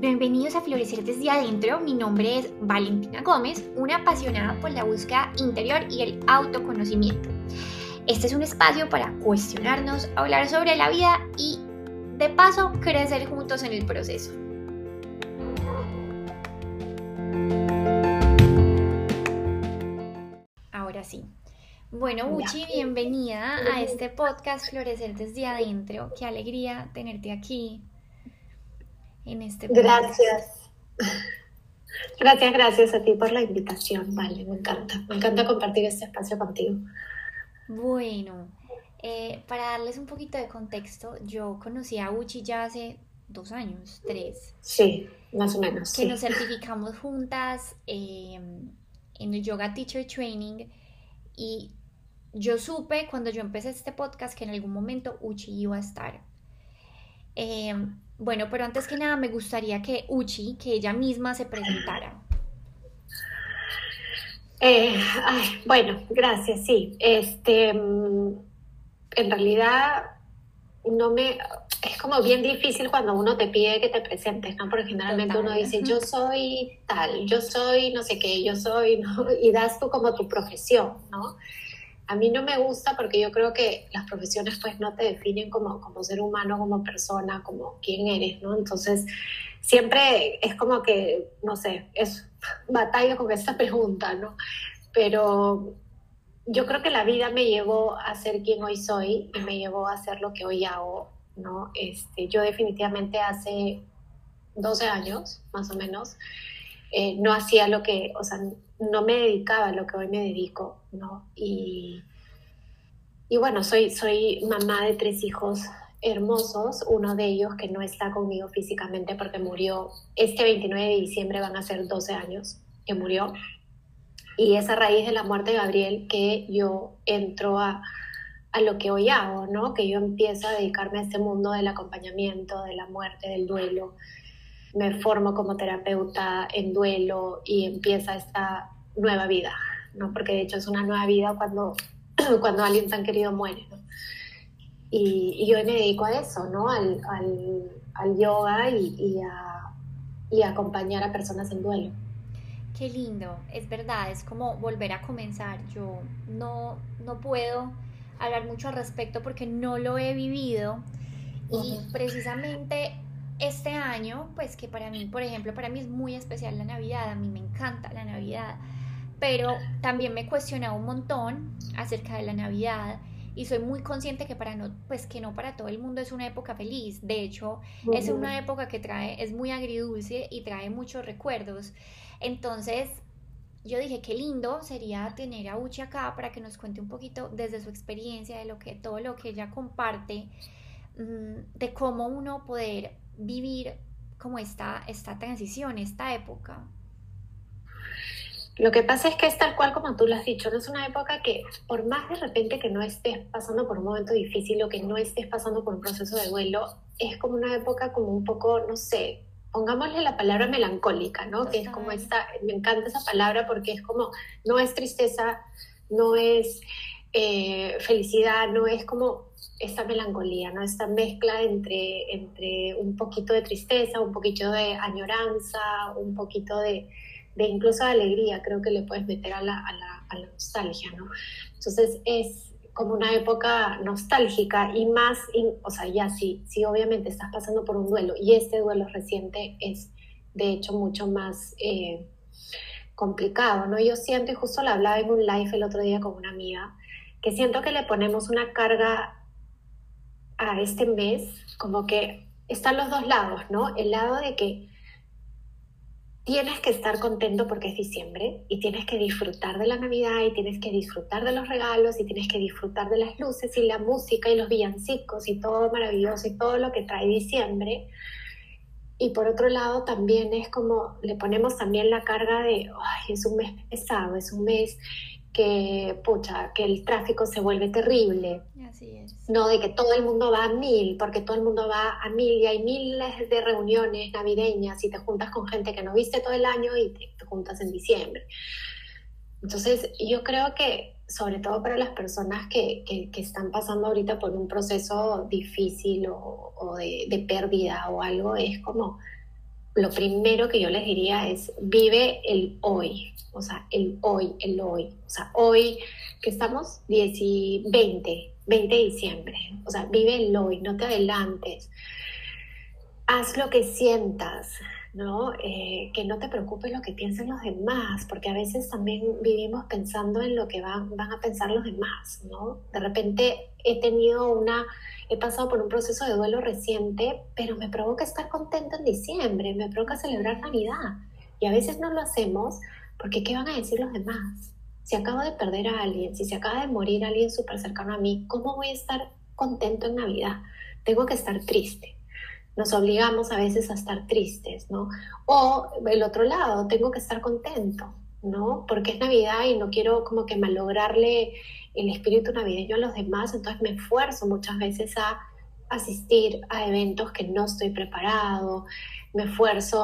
Bienvenidos a Florecer desde adentro. Mi nombre es Valentina Gómez, una apasionada por la búsqueda interior y el autoconocimiento. Este es un espacio para cuestionarnos, hablar sobre la vida y, de paso, crecer juntos en el proceso. Ahora sí. Bueno, Uchi, bienvenida a este podcast Florecer desde adentro. Qué alegría tenerte aquí en este podcast. Gracias a ti por la invitación, vale, me encanta compartir este espacio contigo. Bueno, para darles un poquito de contexto, yo conocí a Uchi ya hace 2 años, 3. Sí, más o menos, que sí. nos certificamos juntas en el Yoga Teacher Training, y yo supe cuando yo empecé este podcast que en algún momento Uchi iba a estar. Bueno, pero antes que nada me gustaría que Uchi, que ella misma se presentara. Bueno, gracias, sí. En realidad es como bien difícil cuando uno te pide que te presentes, ¿no? Porque generalmente uno dice, yo soy tal, yo soy no sé qué, yo soy, ¿no? Y das tú como tu profesión, ¿no? A mí no me gusta porque yo creo que las profesiones pues no te definen como ser humano, como persona, como quién eres, ¿no? Entonces siempre es como que, no sé, es batalla con esta pregunta, ¿no? Pero yo creo que la vida me llevó a ser quien hoy soy y me llevó a hacer lo que hoy hago, ¿no? Yo definitivamente hace 12 años, más o menos, no hacía lo que, o sea, no me dedicaba a lo que hoy me dedico, ¿no? Y bueno, soy mamá de 3 hijos hermosos, uno de ellos que no está conmigo físicamente porque murió este 29 de diciembre, van a ser 12 años que murió. Y es a raíz de la muerte de Gabriel que yo entro a lo que hoy hago, ¿no? Que yo empiezo a dedicarme a este mundo del acompañamiento, de la muerte, del duelo. Me formo como terapeuta en duelo y empieza esta nueva vida, ¿no? Porque de hecho es una nueva vida cuando alguien tan querido muere, ¿no? Y yo me dedico a eso, ¿no? Al yoga y a acompañar a personas en duelo. Qué lindo, es verdad, es como volver a comenzar. Yo no puedo hablar mucho al respecto porque no lo he vivido. Y precisamente este año, pues que para mí, por ejemplo, para mí es muy especial la Navidad, a mí me encanta la Navidad, pero también me he cuestionado un montón acerca de la Navidad y soy muy consciente que que no para todo el mundo es una época feliz. De hecho, es una época que es muy agridulce y trae muchos recuerdos. Entonces, yo dije, qué lindo sería tener a Uchi acá para que nos cuente un poquito desde su experiencia, de todo lo que ella comparte, de cómo uno poder vivir como esta transición, esta época. Lo que pasa es que es tal cual como tú lo has dicho, no es una época que, por más de repente que no estés pasando por un momento difícil o que no estés pasando por un proceso de duelo, es como una época como un poco, no sé, pongámosle la palabra melancólica, ¿no? Total. Que es como me encanta esa palabra porque es como, no es tristeza, no es felicidad, no es como esta melancolía, ¿no? Esta mezcla entre un poquito de tristeza, un poquito de añoranza, un poquito de incluso de alegría, creo que le puedes meter a la nostalgia, ¿no? Entonces es como una época nostálgica y más, o sea, ya sí, obviamente estás pasando por un duelo y este duelo reciente es de hecho mucho más complicado, ¿no? Yo siento, y justo lo hablaba en un live el otro día con una amiga, que siento que le ponemos una carga a este mes, como que están los dos lados, ¿no? El lado de que tienes que estar contento porque es diciembre y tienes que disfrutar de la Navidad y tienes que disfrutar de los regalos y tienes que disfrutar de las luces y la música y los villancicos y todo maravilloso y todo lo que trae diciembre. Y por otro lado también es como le ponemos también la carga de ay, es un mes pesado, es un mes que el tráfico se vuelve terrible. Así es. No, de que todo el mundo va a 1000, porque todo el mundo va a 1000 y hay miles de reuniones navideñas y te juntas con gente que no viste todo el año y te juntas en diciembre. Entonces yo creo que sobre todo para las personas que están pasando ahorita por un proceso difícil o de pérdida o algo, es como lo primero que yo les diría es vive el hoy, o sea, el hoy, o sea, hoy que estamos 20 de diciembre, o sea, vive el hoy, no te adelantes, haz lo que sientas, ¿no? Que no te preocupes lo que piensen los demás, porque a veces también vivimos pensando en lo que van a pensar los demás, ¿no? De repente he pasado por un proceso de duelo reciente, pero me provoca estar contenta en diciembre, me provoca celebrar Navidad, y a veces no lo hacemos porque ¿qué van a decir los demás? Si acabo de perder a alguien, si se acaba de morir alguien súper cercano a mí, ¿cómo voy a estar contento en Navidad? Tengo que estar triste. Nos obligamos a veces a estar tristes, ¿no? O el otro lado, tengo que estar contento, ¿no? Porque es Navidad y no quiero como que malograrle el espíritu navideño a los demás, entonces me esfuerzo muchas veces a asistir a eventos que no estoy preparado, me esfuerzo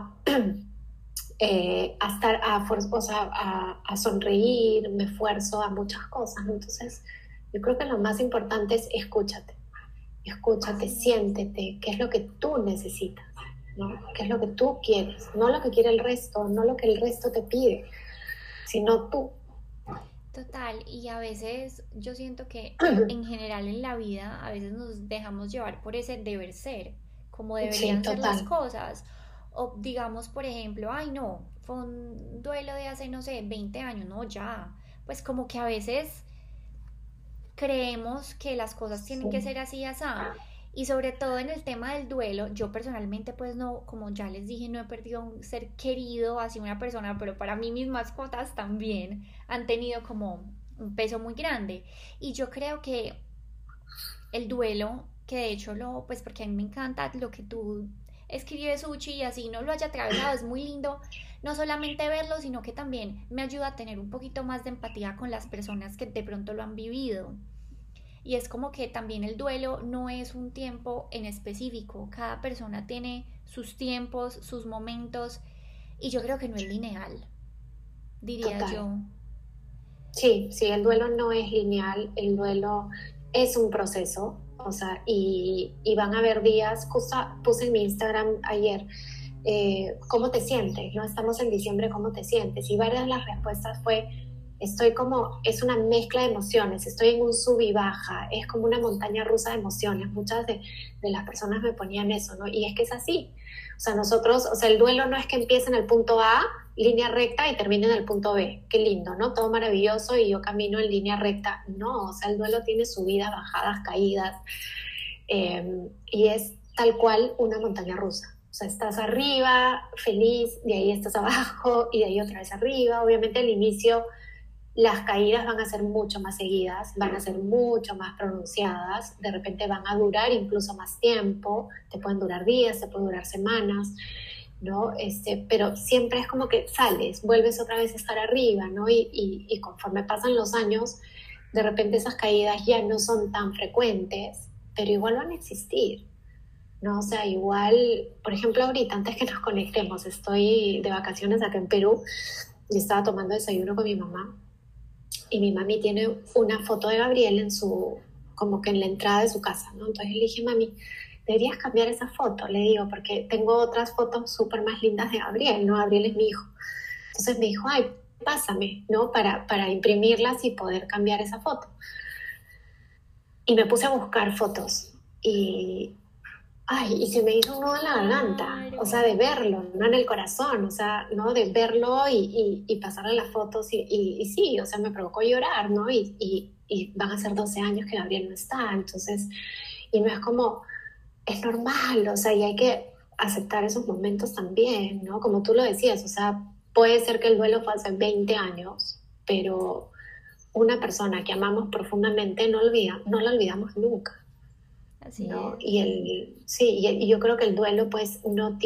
a sonreír, me esfuerzo a muchas cosas, ¿no? Entonces, yo creo que lo más importante es escúchate, siéntete, qué es lo que tú necesitas, ¿no? Qué es lo que tú quieres, no lo que quiere el resto, no lo que el resto te pide, sino tú. Total, y a veces yo siento que en general en la vida a veces nos dejamos llevar por ese deber ser, como Sí, deberían ser las total. cosas. O digamos, por ejemplo, ay no, fue un duelo de hace, no sé, 20 años, no, ya. Pues como que a veces creemos que las cosas tienen que Sí, ser así, así. Y sobre todo en el tema del duelo, yo personalmente pues no, como ya les dije, no he perdido un ser querido, así una persona, pero para mí mis mascotas también han tenido como un peso muy grande. Y yo creo que el duelo, que de hecho pues porque a mí me encanta lo que tú escribes, Suchi, y así no lo haya atravesado, es muy lindo no solamente verlo, sino que también me ayuda a tener un poquito más de empatía con las personas que de pronto lo han vivido. Y es como que también el duelo no es un tiempo en específico, cada persona tiene sus tiempos, sus momentos, y yo creo que no es lineal, diría total. yo. Sí, sí, el duelo no es lineal, el duelo es un proceso, o sea, y van a haber días, justo puse en mi Instagram ayer, ¿cómo te sientes? ¿No? Estamos en diciembre, ¿cómo te sientes? Y varias de las respuestas fue, es una mezcla de emociones, estoy en un sub y baja, es como una montaña rusa de emociones. Muchas de las personas me ponían eso, ¿no? Y es que es así. O sea, el duelo no es que empiece en el punto A, línea recta, y termine en el punto B. Qué lindo, ¿no? Todo maravilloso y yo camino en línea recta. No, o sea, el duelo tiene subidas, bajadas, caídas, y es tal cual una montaña rusa. O sea, estás arriba, feliz, de ahí estás abajo y de ahí otra vez arriba. Obviamente al inicio las caídas van a ser mucho más seguidas, van a ser mucho más pronunciadas, de repente van a durar incluso más tiempo, te pueden durar días, te pueden durar semanas, ¿no? Pero siempre es como que sales, vuelves otra vez a estar arriba, ¿no? Y conforme pasan los años, de repente esas caídas ya no son tan frecuentes, pero igual van a existir, ¿no? O sea, igual, por ejemplo, ahorita, antes que nos conectemos, estoy de vacaciones acá en Perú y estaba tomando desayuno con mi mamá y mi mami tiene una foto de Gabriel como que en la entrada de su casa, ¿no? Entonces le dije, mami, deberías cambiar esa foto, le digo, porque tengo otras fotos súper más lindas de Gabriel, ¿no? Gabriel es mi hijo. Entonces me dijo, ay, pásame, ¿no? Para imprimirlas y poder cambiar esa foto. Y me puse a buscar fotos y, ay, y se me hizo un nudo en la garganta, o sea, Claro. de verlo, no en el corazón, o sea, ¿no? De verlo y pasarle las fotos y sí, o sea, me provocó llorar, ¿no? Y van a ser 12 años que Gabriel no está, entonces, y no es como, es normal, o sea, y hay que aceptar esos momentos también, ¿no? Como tú lo decías, o sea, puede ser que el duelo fue hace 20 años, pero una persona que amamos profundamente no la olvidamos nunca. Así ¿No? es. Y yo creo que el duelo pues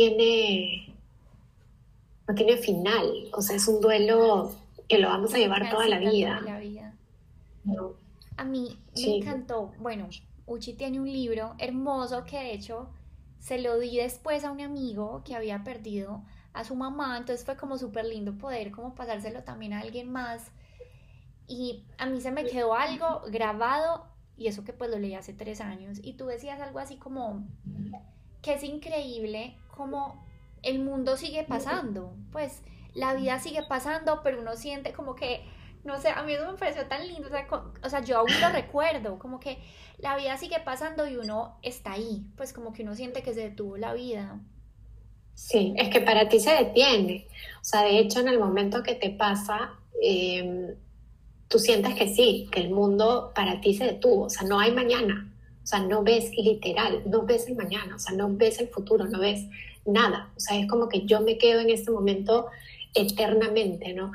no tiene final, o sea, es un duelo que lo vamos a Que llevar toda la transita toda vida, la vida. ¿no? A mí me Sí, encantó, bueno, Uchi tiene un libro hermoso que de hecho se lo di después a un amigo que había perdido a su mamá, entonces fue como súper lindo poder como pasárselo también a alguien más y a mí se me quedó algo grabado y eso que pues lo leí hace 3 años y tú decías algo así como que es increíble como el mundo sigue pasando, pues la vida sigue pasando, pero uno siente como que, no sé, a mí eso me pareció tan lindo, o sea, yo aún lo recuerdo, como que la vida sigue pasando y uno está ahí, pues como que uno siente que se detuvo la vida. Sí, es que para ti se detiene. O sea, de hecho, en el momento que te pasa, tú sientes que sí, que el mundo para ti se detuvo. O sea, no hay mañana. O sea, no ves literal, no ves el mañana, o sea, no ves el futuro, no ves nada. O sea, es como que yo me quedo en este momento eternamente, ¿no?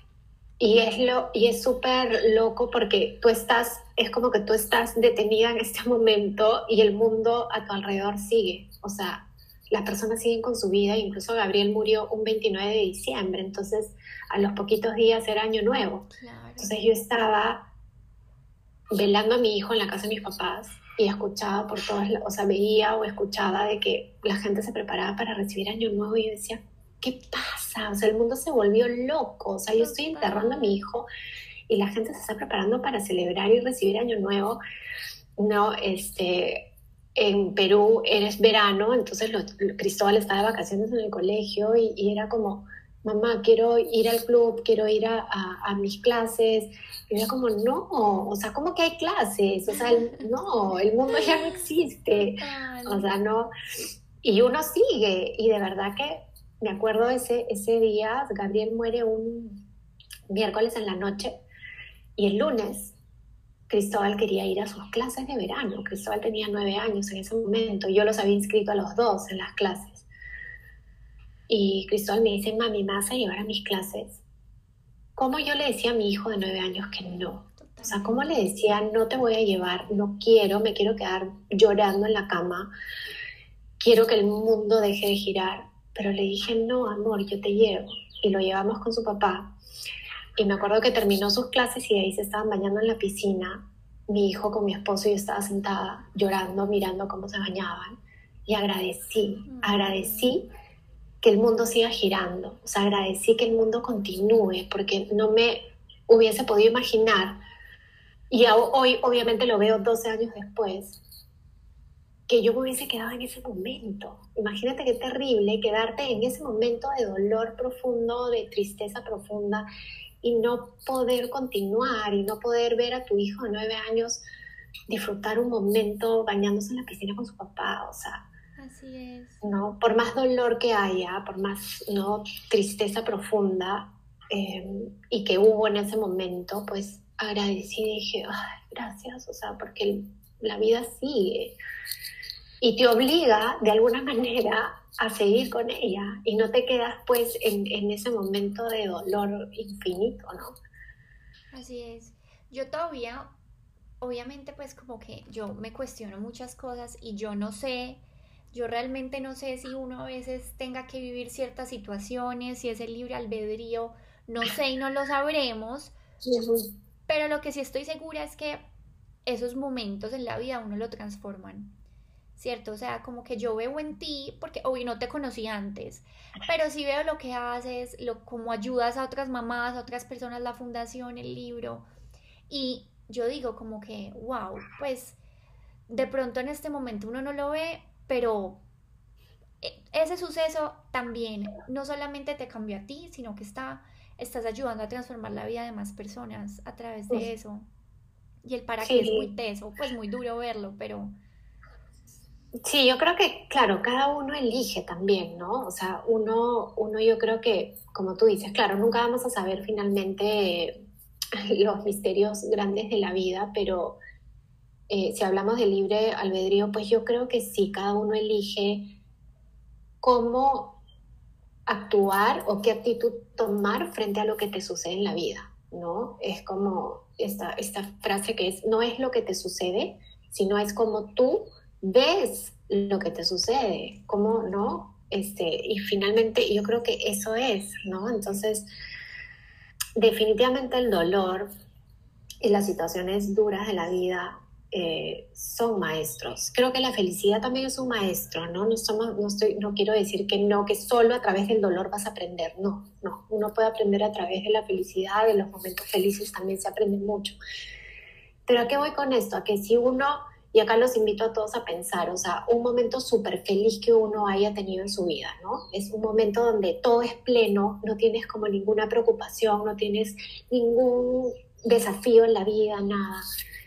Y es súper loco porque tú estás, es como que tú estás detenida en este momento y el mundo a tu alrededor sigue. O sea, las personas siguen con su vida, incluso Gabriel murió un 29 de diciembre, entonces a los poquitos días era Año Nuevo. Claro. Entonces yo estaba velando a mi hijo en la casa de mis papás y escuchaba por todas, o sea, veía o escuchaba de que la gente se preparaba para recibir Año Nuevo y yo decía, ¿qué pasa? O sea, el mundo se volvió loco, o sea, yo estoy enterrando a mi hijo y la gente se está preparando para celebrar y recibir Año Nuevo, ¿no? En Perú eres verano, entonces Cristóbal estaba de vacaciones en el colegio y era como, mamá, quiero ir al club, quiero ir a mis clases. Y era como, no, o sea, ¿cómo que hay clases? O sea, no, el mundo ya no existe. Total. O sea, no. Y uno sigue, y de verdad que me acuerdo ese día, Gabriel muere un miércoles en la noche, y el lunes Cristóbal quería ir a sus clases de verano. Cristóbal tenía 9 años en ese momento, yo los había inscrito a los dos en las clases. Y Cristóbal me dice, mami, ¿me vas a llevar a mis clases? ¿Cómo yo le decía a mi hijo de 9 años que no? O sea, ¿cómo le decía, no te voy a llevar, no quiero, me quiero quedar llorando en la cama, quiero que el mundo deje de girar? Pero le dije, no, amor, yo te llevo. Y lo llevamos con su papá. Y me acuerdo que terminó sus clases y ahí se estaban bañando en la piscina. Mi hijo con mi esposo y yo estaba sentada llorando, mirando cómo se bañaban. Y agradecí que el mundo siga girando. O sea, agradecí que el mundo continúe, porque no me hubiese podido imaginar, y hoy obviamente lo veo 12 años después, que yo me hubiese quedado en ese momento. Imagínate qué terrible quedarte en ese momento de dolor profundo, de tristeza profunda, y no poder continuar, y no poder ver a tu hijo de 9 años disfrutar un momento bañándose en la piscina con su papá. O sea, así es. ¿no? Por más dolor que haya, por más, ¿no?, tristeza profunda y que hubo en ese momento, pues agradecí y dije, ay, gracias, o sea, porque la vida sigue y te obliga de alguna manera a seguir con ella y no te quedas pues en ese momento de dolor infinito, ¿no? Así es. Yo todavía, obviamente, pues como que yo me cuestiono muchas cosas y yo no sé, yo realmente no sé si uno a veces tenga que vivir ciertas situaciones, si es el libre albedrío, no sé y no lo sabremos, Uh-huh. pero lo que sí estoy segura es que esos momentos en la vida uno lo transforman. ¿Cierto? O sea, como que yo veo en ti, porque hoy no te conocí antes, pero sí veo lo que haces, cómo ayudas a otras mamás, a otras personas, la fundación, el libro, y yo digo como que, wow, pues de pronto en este momento uno no lo ve, pero ese suceso también no solamente te cambió a ti, sino que estás ayudando a transformar la vida de más personas a través de eso. Y el para qué es muy Sí, teso, pues muy duro verlo, pero sí, yo creo que, claro, cada uno elige también, ¿no? O sea, uno yo creo que, como tú dices, claro, nunca vamos a saber finalmente los misterios grandes de la vida, pero si hablamos de libre albedrío, pues yo creo que sí, cada uno elige cómo actuar o qué actitud tomar frente a lo que te sucede en la vida, ¿no? Es como esta frase que es, no es lo que te sucede, sino es como tú ves lo que te sucede, cómo, ¿no? Y finalmente yo creo que eso es, ¿no? Entonces, definitivamente el dolor y las situaciones duras de la vida son maestros. Creo que la felicidad también es un maestro, ¿no? No quiero decir que solo a través del dolor vas a aprender, no, no. Uno puede aprender a través de la felicidad, de los momentos felices también se aprende mucho. Pero ¿a qué voy con esto? A que si uno Y acá los invito a todos a pensar, o sea, un momento súper feliz que uno haya tenido en su vida, ¿no? Es un momento donde todo es pleno, no tienes como ninguna preocupación, no tienes ningún desafío en la vida, nada.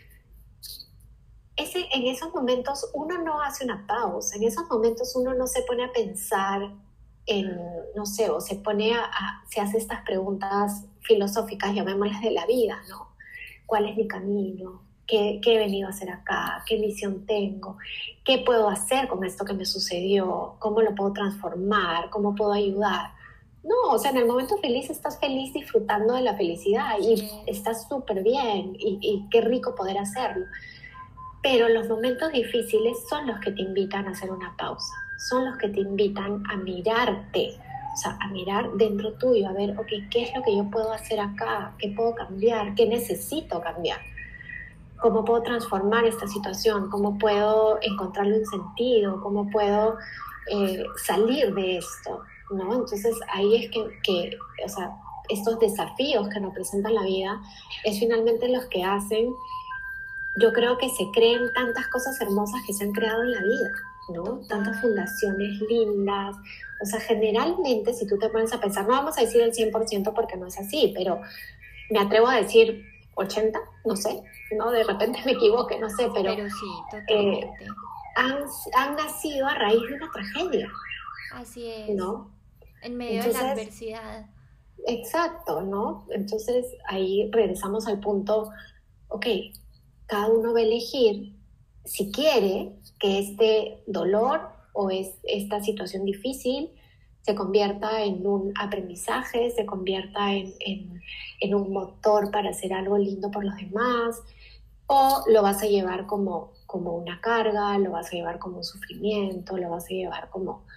En esos momentos uno no hace una pausa, en esos momentos uno no se pone a pensar en, no sé, o se pone se hace estas preguntas filosóficas, llamémoslas de la vida, ¿no? ¿Cuál es mi camino? ¿Qué he venido a hacer acá? ¿Qué misión tengo? ¿Qué puedo hacer con esto que me sucedió? ¿Cómo lo puedo transformar? ¿Cómo puedo ayudar? No, o sea, en el momento feliz estás feliz disfrutando de la felicidad y estás súper bien y qué rico poder hacerlo. Pero los momentos difíciles son los que te invitan a hacer una pausa, son los que te invitan a mirarte, o sea, a mirar dentro tuyo, a ver, ok, ¿qué es lo que yo puedo hacer acá? ¿Qué puedo cambiar? ¿Qué necesito cambiar? ¿Cómo puedo transformar esta situación? ¿Cómo puedo encontrarle un sentido? ¿Cómo puedo salir de esto? ¿No? Entonces ahí es o sea, estos desafíos que nos presentan la vida es finalmente los que hacen, yo creo, que se creen tantas cosas hermosas que se han creado en la vida, ¿no? Tantas fundaciones lindas. O sea, generalmente, si tú te pones a pensar, no vamos a decir el 100% porque no es así, pero me atrevo a decir 80, no sé, ¿no? De repente me equivoque, no sé, pero sí, totalmente. Han nacido a raíz de una tragedia. Así es, ¿no? En medio de la adversidad. Exacto, ¿no? Entonces ahí regresamos al punto, ok, cada uno va a elegir si quiere que este dolor o esta situación difícil se convierta en un aprendizaje, se convierta en un motor para hacer algo lindo por los demás, o lo vas a llevar como una carga, lo vas a llevar como un sufrimiento, lo vas a llevar como,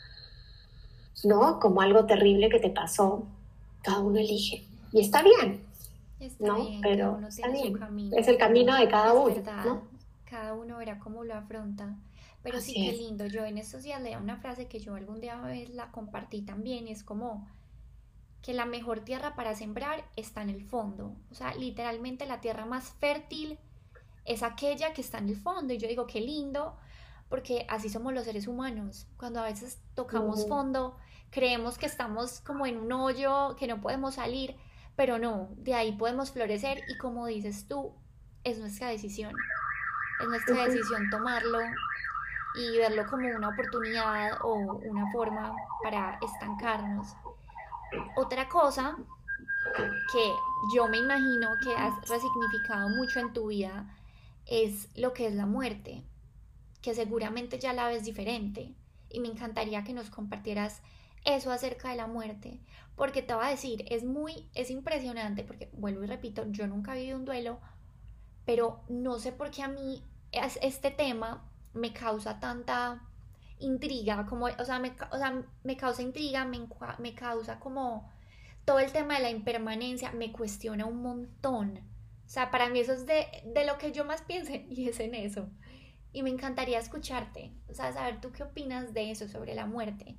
¿no? Como algo terrible que te pasó. Cada uno elige. Y está bien. Está bien, pero cada uno tiene su camino. Es el camino de cada uno. Verdad. ¿No? Cada uno verá cómo lo afronta. Pero así sí, qué lindo. Yo en estos días leía una frase que yo algún día la compartí también, y es como que la mejor tierra para sembrar está en el fondo. O sea, literalmente la tierra más fértil es aquella que está en el fondo. Y yo digo, qué lindo, porque así somos los seres humanos. Cuando a veces tocamos fondo, creemos que estamos como en un hoyo, que no podemos salir, pero no, de ahí podemos florecer, y como dices tú, es nuestra decisión. Es nuestra decisión tomarlo y verlo como una oportunidad o una forma para estancarnos. Otra cosa que yo me imagino que has resignificado mucho en tu vida es lo que es la muerte, que seguramente ya la ves diferente, y me encantaría que nos compartieras eso acerca de la muerte, porque te voy a decir, es impresionante, porque vuelvo y repito, yo nunca he vivido un duelo, pero no sé por qué a mí este tema me causa tanta intriga, como, o sea, me causa intriga, me causa como todo el tema de la impermanencia, me cuestiona un montón. O sea, para mí eso es de lo que yo más pienso, y es en eso. Y me encantaría escucharte, o sea, saber tú qué opinas de eso, sobre la muerte.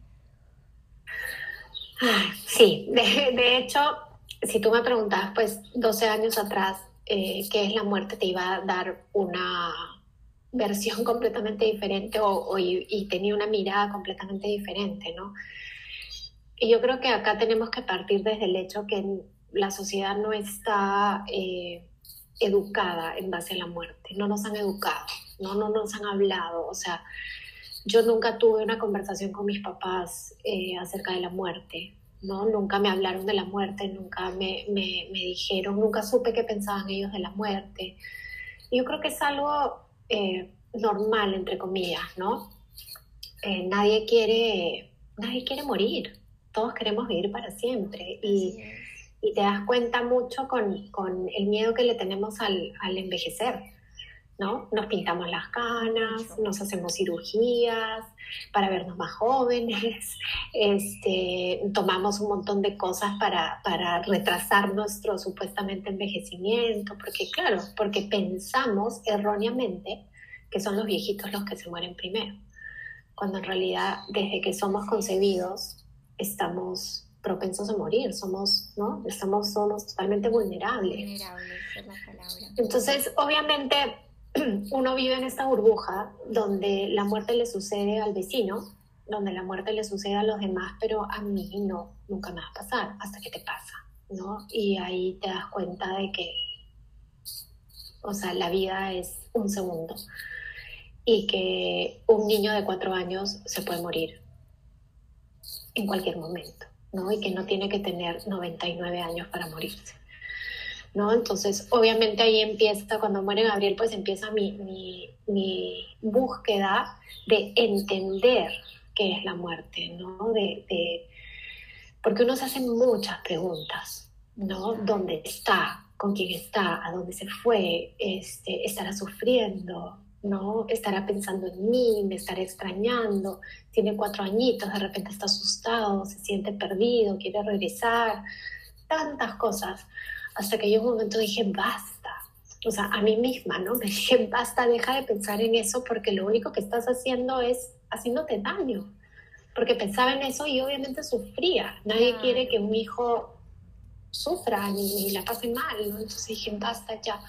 Sí, de hecho, si tú me preguntabas, pues 12 años atrás, qué es la muerte, te iba a dar una versión completamente diferente y tenía una mirada completamente diferente, ¿no? Y yo creo que acá tenemos que partir desde el hecho que la sociedad no está educada en base a la muerte, no nos han educado, no nos han hablado, o sea, yo nunca tuve una conversación con mis papás acerca de la muerte, ¿no? Nunca me hablaron de la muerte, nunca me dijeron, nunca supe qué pensaban ellos de la muerte. Y yo creo que es algo normal, entre comillas, ¿no? Nadie quiere morir, todos queremos vivir para siempre, y te das cuenta mucho con el miedo que le tenemos al envejecer, ¿no? Nos pintamos las canas, nos hacemos cirugías para vernos más jóvenes, tomamos un montón de cosas para retrasar nuestro supuestamente envejecimiento, porque pensamos erróneamente que son los viejitos los que se mueren primero, cuando en realidad desde que somos concebidos estamos propensos a morir, somos totalmente vulnerables. Vulnerables es la palabra. Entonces, obviamente, uno vive en esta burbuja donde la muerte le sucede al vecino, donde la muerte le sucede a los demás, pero a mí no, nunca me va a pasar hasta que te pasa, ¿no? Y ahí te das cuenta de que, o sea, la vida es un segundo y que un niño de 4 años se puede morir en cualquier momento, ¿no? Y que no tiene que tener 99 años para morirse, ¿no? Entonces, obviamente ahí empieza, cuando muere Gabriel, pues empieza mi búsqueda de entender qué es la muerte, ¿no? Porque uno se hace muchas preguntas, ¿no? ¿Dónde está? ¿Con quién está? ¿A dónde se fue? ¿Estará sufriendo? ¿No? ¿Estará pensando en mí? ¿Me estará extrañando? Tiene 4 añitos, de repente está asustado, se siente perdido, quiere regresar, tantas cosas, hasta que yo un momento dije, basta, o sea, a mí misma, ¿no? Me dije, basta, deja de pensar en eso, porque lo único que estás haciendo es haciéndote daño, porque pensaba en eso y obviamente sufría. Nadie quiere que un hijo sufra ni la pase mal, ¿no? Entonces dije, basta ya.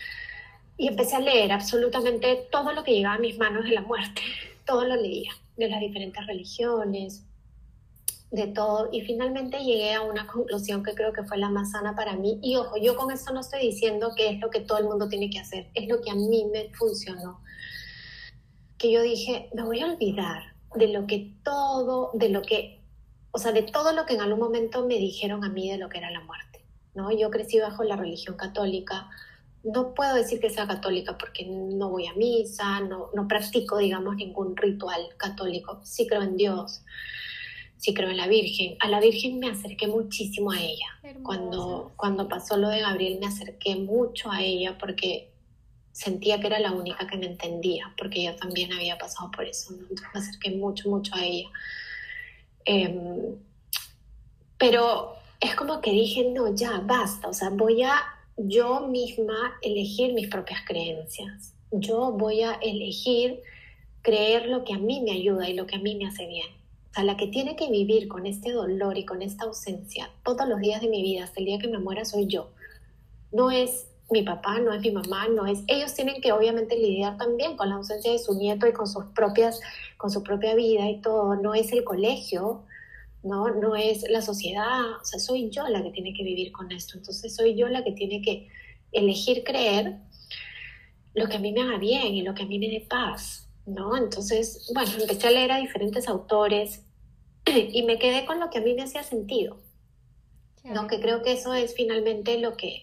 Y empecé a leer absolutamente todo lo que llegaba a mis manos de la muerte. Todo lo leía, de las diferentes religiones, de todo. Y finalmente llegué a una conclusión que creo que fue la más sana para mí. Y ojo, yo con esto no estoy diciendo que es lo que todo el mundo tiene que hacer. Es lo que a mí me funcionó. Que yo dije, me voy a olvidar de lo que todo, de lo que, o sea, de todo lo que en algún momento me dijeron a mí de lo que era la muerte, ¿no? Yo crecí bajo la religión católica. No puedo decir que sea católica porque no voy a misa, no practico, digamos, ningún ritual católico. Sí creo en Dios, sí creo en la Virgen. A la Virgen me acerqué muchísimo a ella. Cuando pasó lo de Gabriel me acerqué mucho a ella porque sentía que era la única que me entendía, porque yo también había pasado por eso, ¿no? Entonces me acerqué mucho, mucho a ella. Pero es como que dije, no, ya, basta, o sea, voy a yo misma elegir mis propias creencias. Yo voy a elegir creer lo que a mí me ayuda y lo que a mí me hace bien. O sea, la que tiene que vivir con este dolor y con esta ausencia todos los días de mi vida, hasta el día que me muera, soy yo. No es mi papá, no es mi mamá, no es... Ellos tienen que obviamente lidiar también con la ausencia de su nieto y con su propia vida y todo. No es el colegio, no es la sociedad, o sea, soy yo la que tiene que vivir con esto. Entonces soy yo la que tiene que elegir creer lo que a mí me haga bien y lo que a mí me dé paz, ¿no? Entonces, bueno, empecé a leer a diferentes autores y me quedé con lo que a mí me hacía sentido, ¿no? Que creo que eso es finalmente lo que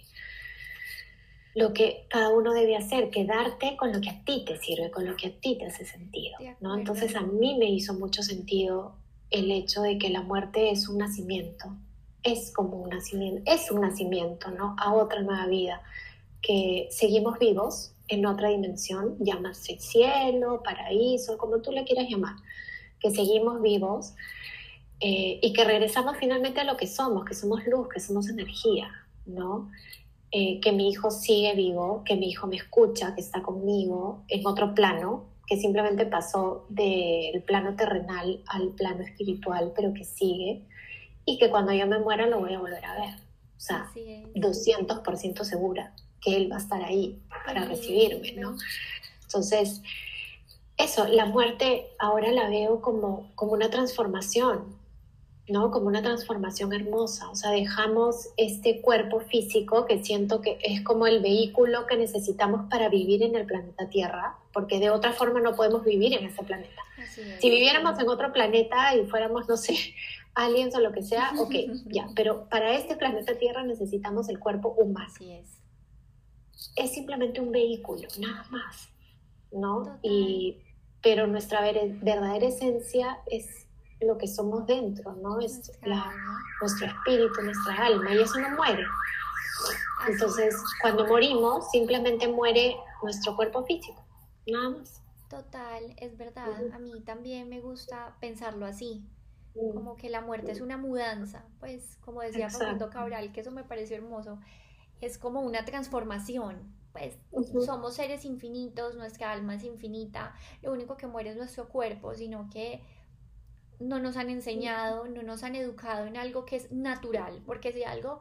cada uno debe hacer, quedarte con lo que a ti te sirve, con lo que a ti te hace sentido, ¿no? Entonces a mí me hizo mucho sentido el hecho de que la muerte es un nacimiento, es como un nacimiento, ¿no? A otra nueva vida, que seguimos vivos en otra dimensión, llámase cielo, paraíso, como tú le quieras llamar, que seguimos vivos y que regresamos finalmente a lo que somos luz, que somos energía, ¿no? Que mi hijo sigue vivo, que mi hijo me escucha, que está conmigo en otro plano, que simplemente pasó del plano terrenal al plano espiritual, pero que sigue, y que cuando yo me muera lo voy a volver a ver. O sea, 200% segura que él va a estar ahí para recibirme, ¿no? Entonces, eso, la muerte ahora la veo como una transformación, ¿no? Como una transformación hermosa. O sea, dejamos este cuerpo físico que siento que es como el vehículo que necesitamos para vivir en el planeta Tierra, porque de otra forma no podemos vivir en este planeta. Si viviéramos en otro planeta y fuéramos, no sé, aliens o lo que sea, ok, ya, pero para este planeta Tierra necesitamos el cuerpo humano. Así es. Es simplemente un vehículo, nada más, ¿no? Pero nuestra verdadera esencia es lo que somos dentro, ¿no? Es nuestro espíritu, nuestra alma, y eso no muere. Entonces, cuando morimos, simplemente muere nuestro cuerpo físico, nada más. Total, es verdad. A mí también me gusta pensarlo así, como que la muerte es una mudanza, pues como decía Facundo Cabral, que eso me pareció hermoso, es como una transformación. Pues somos seres infinitos, nuestra alma es infinita, lo único que muere es nuestro cuerpo, sino que no nos han enseñado, no nos han educado en algo que es natural, porque si algo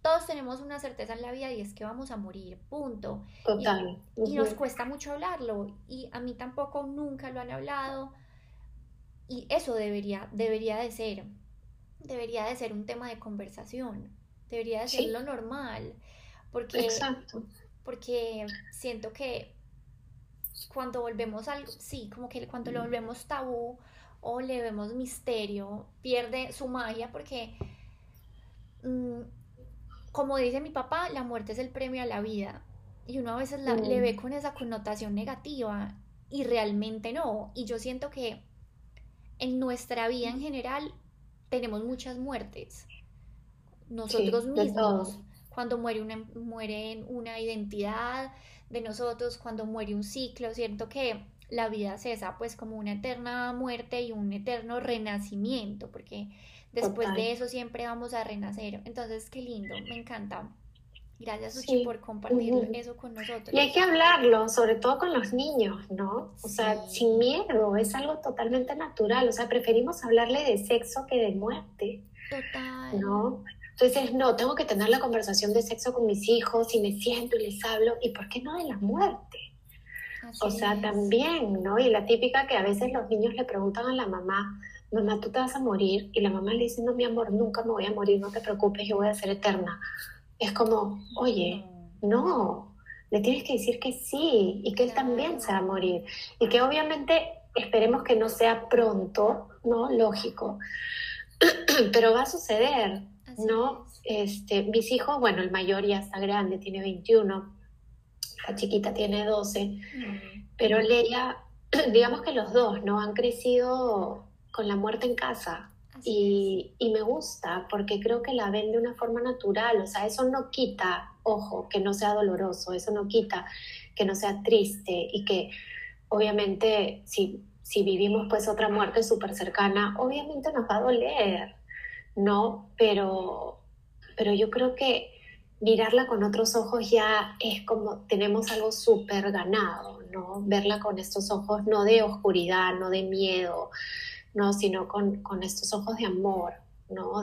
todos tenemos una certeza en la vida y es que vamos a morir, punto. Total. Y nos cuesta mucho hablarlo y a mí tampoco nunca lo han hablado y eso debería de ser un tema de conversación, debería de ser Sí, lo normal, porque, exacto. porque siento que cuando volvemos algo, sí, como que cuando lo volvemos tabú o le vemos misterio, pierde su magia porque, mm, como dice mi papá, la muerte es el premio a la vida. Y uno a veces le ve Mm, con esa connotación negativa y realmente no. Y yo siento que en nuestra vida en general tenemos muchas muertes. Nosotros sí, de mismos, todo. cuando muere una identidad de nosotros, cuando muere un ciclo, siento que la vida cesa pues como una eterna muerte y un eterno renacimiento, porque después Total. de eso siempre vamos a renacer. Entonces, qué lindo, me encanta. Gracias, Uchi, Sí. por compartir Ujú. eso con Y hay nosotros. que hablarlo, sobre todo con los niños, ¿no? O sea, sin Sí, miedo, es algo totalmente natural. O sea, preferimos hablarle de sexo que de muerte, total. ¿no? Entonces, no, tengo que tener la conversación de sexo con mis hijos y me siento y les hablo. ¿Y por qué no de la muerte? O Así sea, es. también, ¿no? Y la típica que a veces los niños le preguntan a la mamá, mamá, ¿tú te vas a morir? Y la mamá le dice, no, mi amor, nunca me voy a morir, no te preocupes, yo voy a ser eterna. Es como, oye, No, no, le tienes que decir que sí y que él también se va a claro. morir. Y que obviamente esperemos que no sea pronto, ¿no? Lógico, pero va a suceder, Así ¿no? es. Mis hijos, bueno, el mayor ya está grande, tiene 21, la chiquita tiene 12, Mm, pero Leia, digamos que los dos, ¿no? Han crecido con la muerte en casa. así es. Y me gusta porque creo que la ven de una forma natural, o sea, eso no quita, ojo, que no sea doloroso, eso no quita que no sea triste y que obviamente si vivimos pues otra muerte súper cercana, obviamente nos va a doler, ¿no? Pero yo creo que mirarla con otros ojos ya es como tenemos algo súper ganado, ¿no? Verla con estos ojos no de oscuridad, no de miedo, ¿no? Sino con estos ojos de amor, ¿no?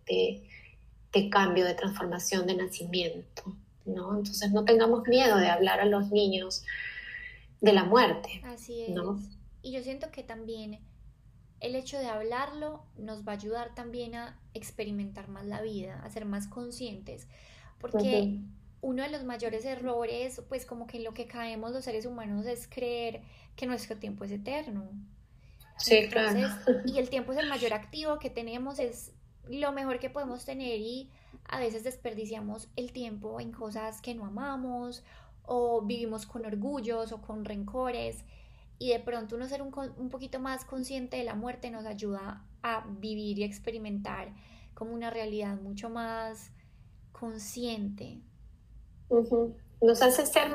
De cambio, de transformación, de nacimiento, ¿no? Entonces no tengamos miedo de hablar a los niños de la muerte, Así ¿no? es. Y yo siento que también el hecho de hablarlo nos va a ayudar también a experimentar más la vida, a ser más conscientes, porque Uh-huh. uno de los mayores errores, pues como que en lo que caemos los seres humanos es creer que nuestro tiempo es eterno. Sí, claro. Entonces, y el tiempo es el mayor activo que tenemos, es lo mejor que podemos tener y a veces desperdiciamos el tiempo en cosas que no amamos o vivimos con orgullos o con rencores y de pronto uno ser un poquito más consciente de la muerte nos ayuda a vivir y experimentar como una realidad mucho más consciente. Uh-huh. Nos hace ser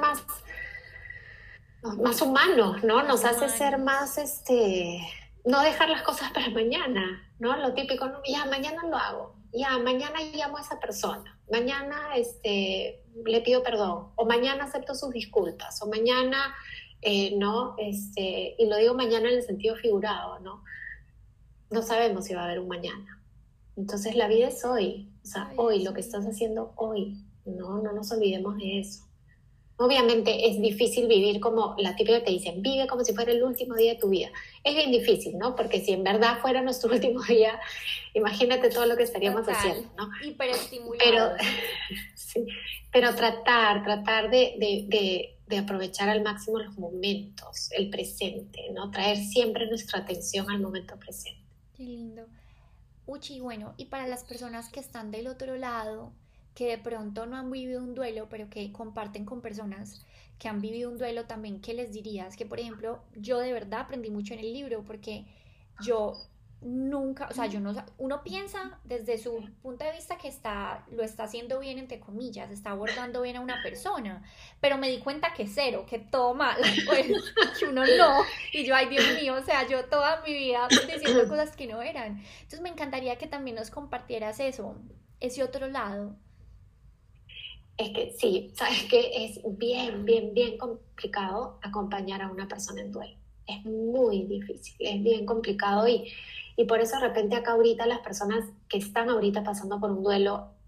más humanos, ¿no? Más Nos hace ser humanos. más, no dejar las cosas para mañana, ¿no? Lo típico, ¿no? Ya, mañana lo hago, ya, mañana llamo a esa persona, mañana, le pido perdón, o mañana acepto sus disculpas, o mañana, ¿no? Y lo digo mañana en el sentido figurado, ¿no? No sabemos si va a haber un mañana. Entonces la vida es hoy, o La sea, vida hoy, es lo que hoy. estás haciendo hoy, ¿no? No nos olvidemos de eso. Obviamente es difícil vivir como la típica que te dicen, vive como si fuera el último día de tu vida. Es bien difícil, ¿no? Porque si en verdad fuera nuestro último día, imagínate todo lo que estaríamos Total. haciendo, ¿no? Pero, Hiperestimulados. sí, pero tratar de aprovechar al máximo los momentos, el presente, ¿no? Traer siempre nuestra atención al momento presente. Qué lindo. Uchi, bueno, y para las personas que están del otro lado, que de pronto no han vivido un duelo, pero que comparten con personas que han vivido un duelo también, ¿qué les dirías? Que por ejemplo, yo de verdad aprendí mucho en el libro porque yo nunca, o sea, yo no, uno piensa desde su punto de vista que lo está haciendo bien, entre comillas, está abordando bien a una persona, pero me di cuenta que cero, que todo mal, pues, que uno no, y yo, ay Dios mío, o sea, yo toda mi vida diciendo cosas que no eran. Entonces me encantaría que también nos compartieras eso, ese otro lado. Es que sí, sabes que es bien complicado acompañar a una persona en duelo. Es muy difícil, es bien complicado y por eso de repente acá ahorita las personas que están ahorita pasando por un duelo,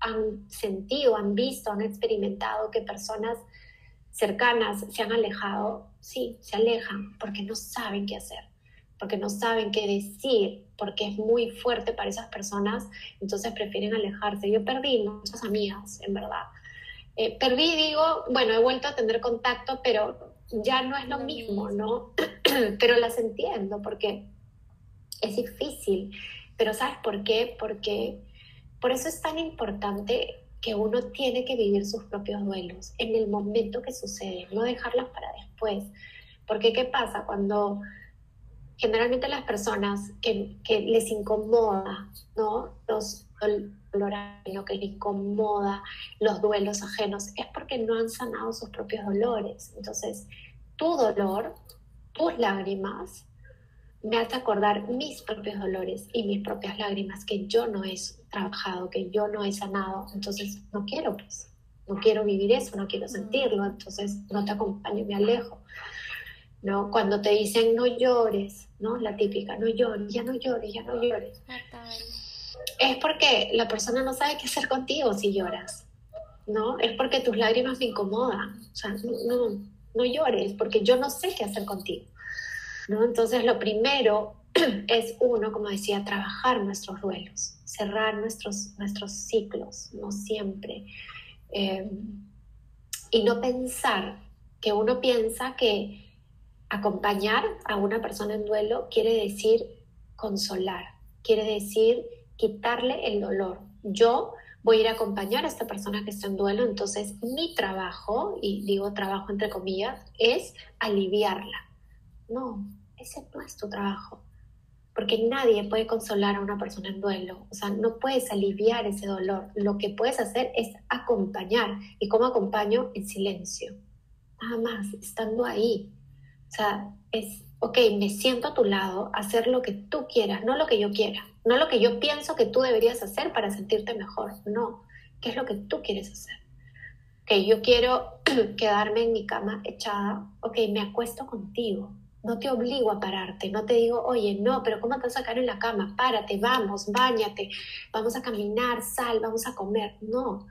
han sentido, han visto, han experimentado que personas cercanas se han alejado, sí, se alejan porque no saben qué hacer, porque no saben qué decir, porque es muy fuerte para esas personas, entonces prefieren alejarse. Yo perdí muchas amigas, en verdad. Perdí, digo, bueno, he vuelto a tener contacto, pero ya no es lo mismo, ¿no? Pero las entiendo porque es difícil. Pero ¿sabes por qué? Porque por eso es tan importante que uno tiene que vivir sus propios duelos en el momento que sucede, no dejarlas para después. Porque ¿qué pasa? Cuando generalmente las personas que les incomoda, ¿no? Los dolores ajenos, que les incomoda los duelos ajenos, es porque no han sanado sus propios dolores. Entonces, tu dolor, tus lágrimas, me hace acordar mis propios dolores y mis propias lágrimas que yo no he trabajado, que yo no he sanado. Entonces, no quiero, pues, no quiero vivir eso, no quiero sentirlo, entonces no te acompaño, me alejo. ¿No? Cuando te dicen no llores, ¿no? La típica, no llores, ya no llores, ya no llores. Es porque la persona no sabe qué hacer contigo si lloras, ¿no? Es porque tus lágrimas me incomodan. O sea, no llores, porque yo no sé qué hacer contigo, ¿no? Entonces, lo primero es uno, como decía, trabajar nuestros duelos, cerrar nuestros ciclos, no siempre. Y no pensar, que uno piensa que acompañar a una persona en duelo quiere decir consolar, quiere decir quitarle el dolor. Yo voy a ir a acompañar a esta persona que está en duelo, entonces mi trabajo, y digo trabajo entre comillas, es aliviarla. No, ese no es tu trabajo, porque nadie puede consolar a una persona en duelo, o sea, no puedes aliviar ese dolor. Lo que puedes hacer es acompañar. ¿Y cómo acompaño? En silencio, nada más, estando ahí. O sea, es, ok, me siento a tu lado, hacer lo que tú quieras, no lo que yo quiera, no lo que yo pienso que tú deberías hacer para sentirte mejor, no, ¿qué es lo que tú quieres hacer? Ok, yo quiero quedarme en mi cama echada, ok, me acuesto contigo, no te obligo a pararte, no te digo, oye, no, pero ¿cómo te vas a sacar en la cama? Párate, vamos, báñate, vamos a caminar, sal, vamos a comer, no,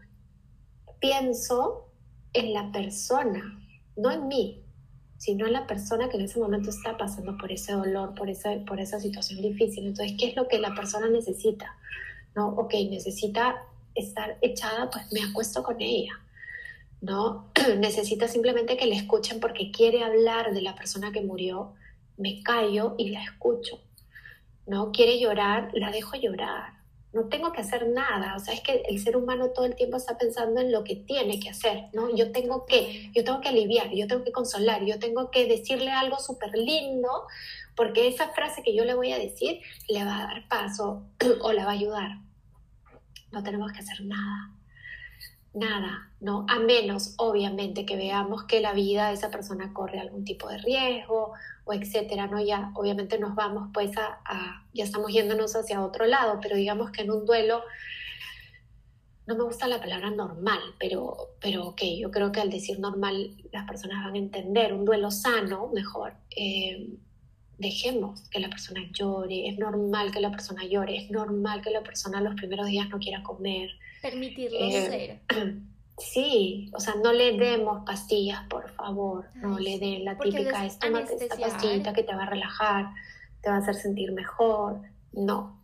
pienso en la persona, no en mí, sino en la persona que en ese momento está pasando por ese dolor, por esa situación difícil. Entonces, ¿qué es lo que la persona necesita? ¿No? Ok, necesita estar echada, pues me acuesto con ella, ¿no? Necesita simplemente que le escuchen porque quiere hablar de la persona que murió, me callo y la escucho, ¿no? Quiere llorar, la dejo llorar. No tengo que hacer nada, o sea, es que el ser humano todo el tiempo está pensando en lo que tiene que hacer, ¿no? Yo tengo que aliviar, yo tengo que consolar, yo tengo que decirle algo súper lindo, porque esa frase que yo le voy a decir le va a dar paso o la va a ayudar. No tenemos que hacer nada, ¿no? A menos, obviamente, que veamos que la vida de esa persona corre algún tipo de riesgo o etcétera, ¿no? Ya, obviamente nos vamos pues ya estamos yéndonos hacia otro lado, pero digamos que en un duelo, no me gusta la palabra normal, pero ok, yo creo que al decir normal las personas van a entender, un duelo sano, mejor, dejemos que la persona llore, es normal que la persona llore, es normal que la persona los primeros días no quiera comer. Permitirlo ser. Sí, o sea, no le demos pastillas, por favor, no le den la típica, tómate esta pastillita que te va a relajar, te va a hacer sentir mejor. No,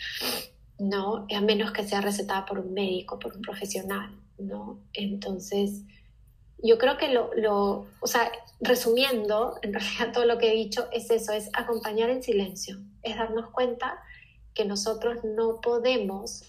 a menos que sea recetada por un médico, por un profesional, ¿no? Entonces, yo creo que o sea, resumiendo, en realidad todo lo que he dicho es eso, es acompañar en silencio, es darnos cuenta que nosotros no podemos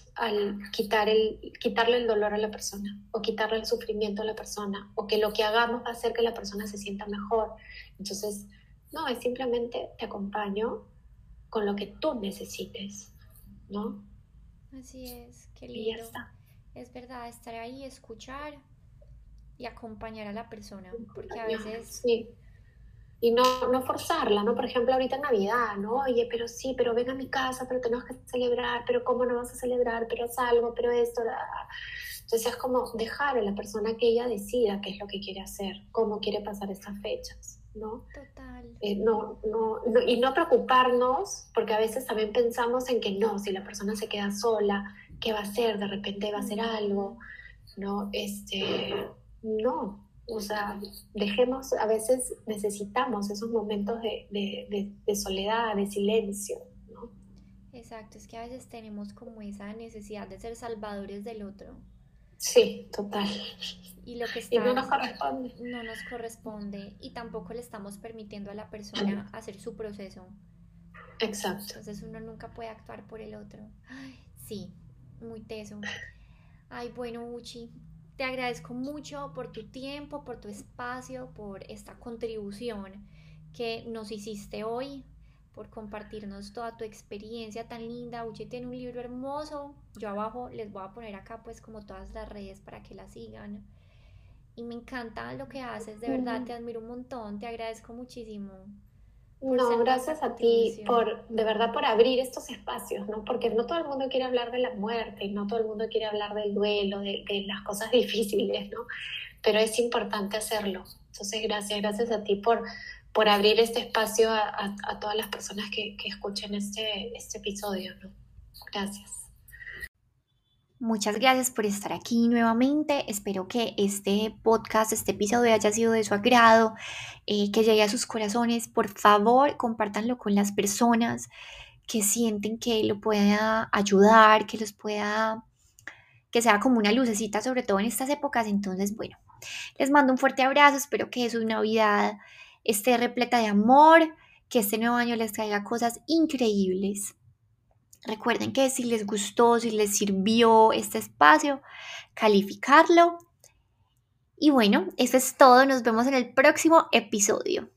quitarle el dolor a la persona o quitarle el sufrimiento a la persona o que lo que hagamos va a hacer que la persona se sienta mejor. Entonces, no, es simplemente te acompaño con lo que tú necesites, ¿no? Así es, qué lindo. Y ya está. Es verdad, estar ahí, escuchar y acompañar a la persona, porque a veces... Sí. Y no forzarla, ¿no? Por ejemplo, ahorita en Navidad, ¿no? Oye, pero sí, pero ven a mi casa, pero tenemos que celebrar, pero ¿cómo no vas a celebrar? Pero haz algo, pero esto... Entonces es como dejar a la persona que ella decida qué es lo que quiere hacer, cómo quiere pasar estas fechas, ¿no? Total. Y no preocuparnos, porque a veces también pensamos en que no, si la persona se queda sola, qué va a ser, de repente va a ser algo, ¿no? No, o sea, dejemos, a veces necesitamos esos momentos de soledad, de silencio, ¿no? Exacto, es que a veces tenemos como esa necesidad de ser salvadores del otro Sí, total. y lo que Y no está nos corresponde. no nos corresponde y tampoco le estamos permitiendo a la persona hacer su proceso. Exacto. Entonces uno nunca puede actuar por el otro. Ay, sí, muy teso. Ay, bueno, Uchi, te agradezco mucho por tu tiempo, por tu espacio, por esta contribución que nos hiciste hoy, por compartirnos toda tu experiencia tan linda. Uchi tiene un libro hermoso. Yo abajo les voy a poner acá pues como todas las redes para que la sigan. Y me encanta lo que haces, de verdad, te admiro un montón, te agradezco muchísimo por No, ser tanta gracias a ti contribución. de verdad, por abrir estos espacios, ¿no? Porque no todo el mundo quiere hablar de la muerte, y no todo el mundo quiere hablar del duelo, de las cosas difíciles, ¿no? Pero es importante hacerlo. Entonces, gracias a ti por abrir este espacio a todas las personas que escuchen este episodio, ¿no? Gracias. Muchas gracias por estar aquí nuevamente. Espero que este podcast, este episodio haya sido de su agrado, que llegue a sus corazones. Por favor, compártanlo con las personas que sienten que lo pueda ayudar, que los pueda, que sea como una lucecita, sobre todo en estas épocas. Entonces, bueno, les mando un fuerte abrazo. Espero que su Navidad esté repleta de amor, que este nuevo año les traiga cosas increíbles. Recuerden que si les gustó, si les sirvió este espacio, calificarlo. Y bueno, eso es todo. Nos vemos en el próximo episodio.